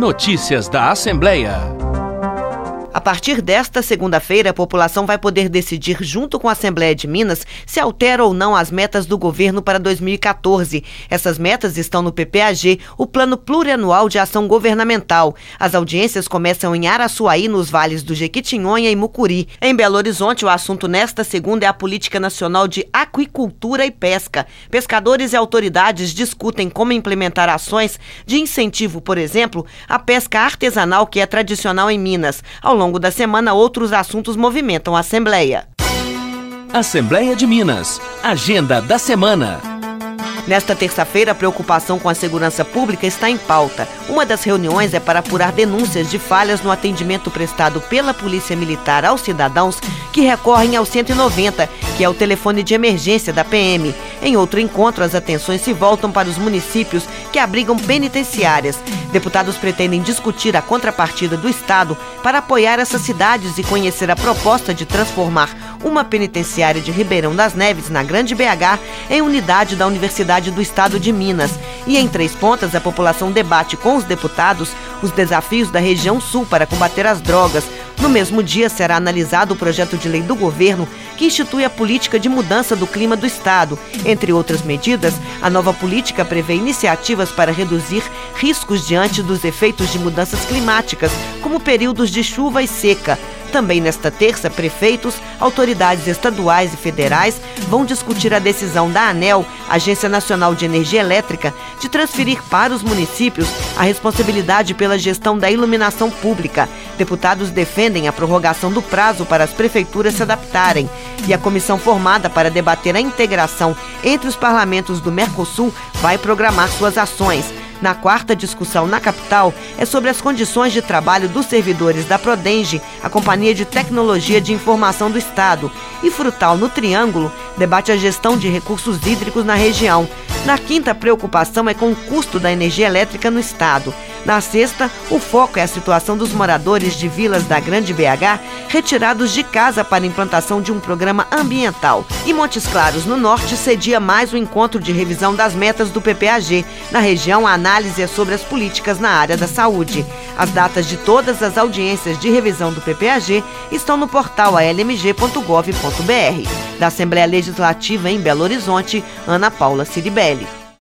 Notícias da Assembleia. A partir desta segunda-feira, a população vai poder decidir, junto com a Assembleia de Minas, se altera ou não as metas do governo para 2014. Essas metas estão no PPAG, o Plano Plurianual de Ação Governamental. As audiências começam em Araçuaí, nos vales do Jequitinhonha e Mucuri. Em Belo Horizonte, o assunto nesta segunda é a Política Nacional de Aquicultura e Pesca. Pescadores e autoridades discutem como implementar ações de incentivo, por exemplo, à pesca artesanal, que é tradicional em Minas. Ao longo da semana, outros assuntos movimentam a Assembleia. Assembleia de Minas. Agenda da semana. Nesta terça-feira, a preocupação com a segurança pública está em pauta. Uma das reuniões é para apurar denúncias de falhas no atendimento prestado pela Polícia Militar aos cidadãos que recorrem ao 190, que é o telefone de emergência da PM. Em outro encontro, as atenções se voltam para os municípios que abrigam penitenciárias. Deputados pretendem discutir a contrapartida do Estado para apoiar essas cidades e conhecer a proposta de transformar uma penitenciária de Ribeirão das Neves, na Grande BH, em unidade da Universidade do Estado de Minas. E em Três Pontas, a população debate com os deputados os desafios da região sul para combater as drogas. No mesmo dia, será analisado o projeto de lei do governo que institui a política de mudança do clima do Estado. Entre outras medidas, a nova política prevê iniciativas para reduzir riscos diante dos efeitos de mudanças climáticas, como períodos de chuva e seca. Também nesta terça, prefeitos, autoridades estaduais e federais vão discutir a decisão da ANEEL, Agência Nacional de Energia Elétrica, de transferir para os municípios a responsabilidade pela gestão da iluminação pública. Deputados defendem a prorrogação do prazo para as prefeituras se adaptarem. E a comissão formada para debater a integração entre os parlamentos do Mercosul vai programar suas ações. Na quarta discussão na capital é sobre as condições de trabalho dos servidores da Prodenge, a Companhia de Tecnologia de Informação do Estado. E Frutal, no Triângulo, debate a gestão de recursos hídricos na região. Na quinta, a preocupação é com o custo da energia elétrica no Estado. Na sexta, o foco é a situação dos moradores de vilas da Grande BH retirados de casa para a implantação de um programa ambiental. E Montes Claros, no norte, cedia mais um encontro de revisão das metas do PPAG. Na região, a análise é sobre as políticas na área da saúde. As datas de todas as audiências de revisão do PPAG estão no portal almg.gov.br. Da Assembleia Legislativa em Belo Horizonte, Ana Paula Ciribelli.